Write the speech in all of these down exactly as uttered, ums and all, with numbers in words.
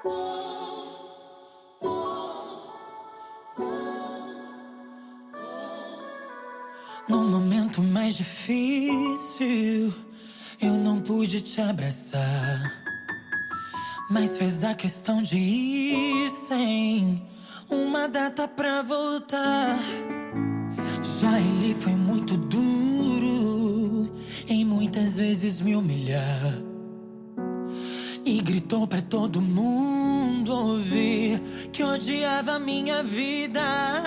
No momento mais difícil, eu não pude te abraçar, mas fez a questão de ir sem uma data pra voltar. Já ele foi muito duro em muitas vezes me humilhar, e gritou pra todo mundo ouvir que odiava a minha vida.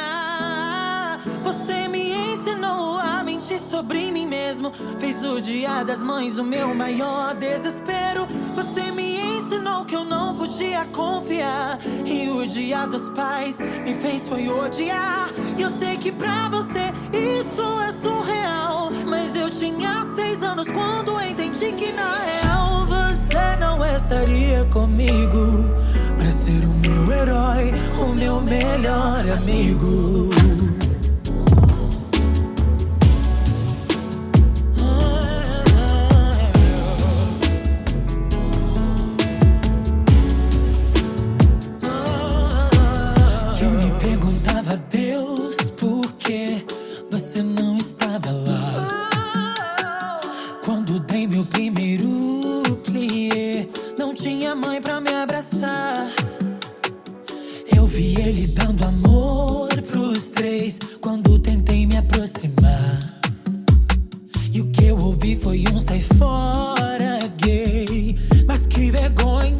Você me ensinou a mentir sobre mim mesmo, fez o dia das mães o meu maior desespero. Você me ensinou que eu não podia confiar, e o dia dos pais me fez foi odiar. E eu sei que pra você isso é surreal, mas eu tinha seis anos quando entendi que na real você não estaria comigo pra ser o meu herói, o meu melhor amigo. Perguntava a Deus por que você não estava lá. Quando dei meu primeiro plié, não tinha mãe pra me abraçar. Eu vi ele dando amor pros três quando tentei me aproximar, e o que eu ouvi foi um sai fora gay, mas que vergonha.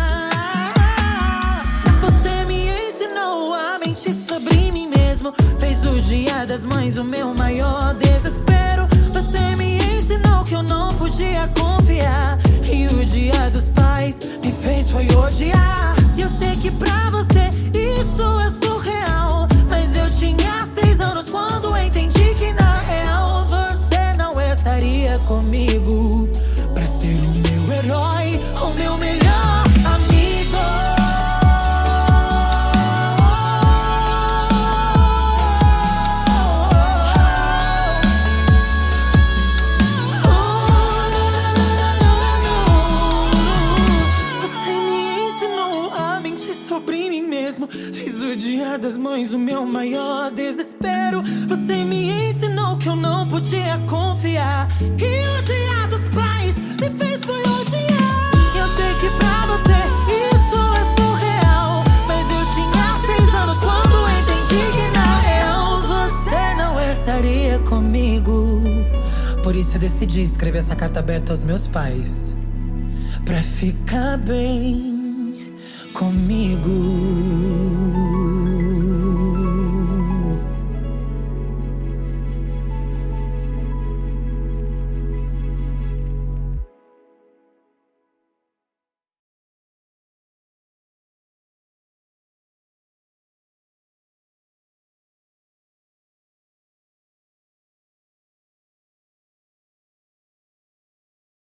Sobre mim mesmo, fez o dia das mães o meu maior desespero. Você me ensinou que eu não podia confiar, e o dia dos pais me fez foi odiar. E eu sei que pra você isso é surreal, mas eu tinha seis anos quando entendi que na real você não estaria comigo pra ser o meu herói, o meu melhor amigo. Sobre mim mesmo, fiz o dia das mães o meu maior desespero. Você me ensinou que eu não podia confiar, e o dia dos pais me fez foi odiar. Eu sei que pra você isso é surreal, mas eu tinha seis anos quando entendi que na real você não estaria comigo. Por isso eu decidi escrever essa carta aberta aos meus pais, pra ficar bem comigo.